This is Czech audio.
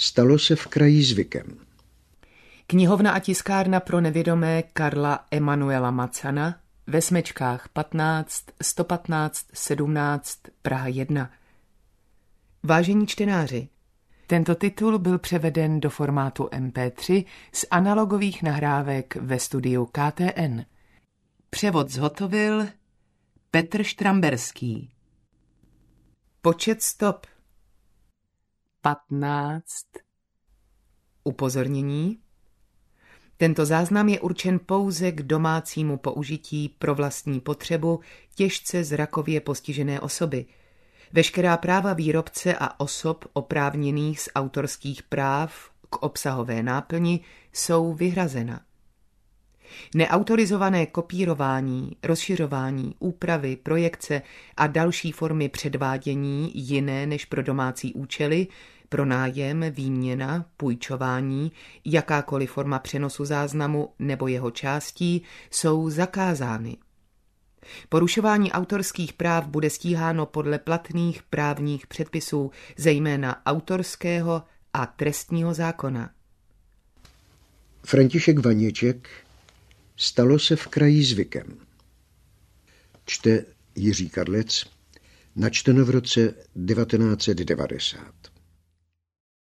Stalo se v kraji zvykem. Knihovna a tiskárna pro nevědomé Karla Emanuela Macana ve Smečkách 15 115 17 Praha 1. Vážení čtenáři, tento titul byl převeden do formátu MP3 z analogových nahrávek ve studiu KTN. Převod zhotovil Petr Štramberský. Počet stop 15. Upozornění. Tento záznam je určen pouze k domácímu použití pro vlastní potřebu těžce zrakově postižené osoby. Veškerá práva výrobce a osob oprávněných z autorských práv k obsahové náplni jsou vyhrazena. Neautorizované kopírování, rozšiřování, úpravy, projekce a další formy předvádění jiné než pro domácí účely, pronájem, výměna, půjčování, jakákoliv forma přenosu záznamu nebo jeho částí jsou zakázány. Porušování autorských práv bude stíháno podle platných právních předpisů, zejména autorského a trestního zákona. František Vaněček. Stalo se v kraji zvykem. Čte Jiří Kadlec. Načteno v roce 1990.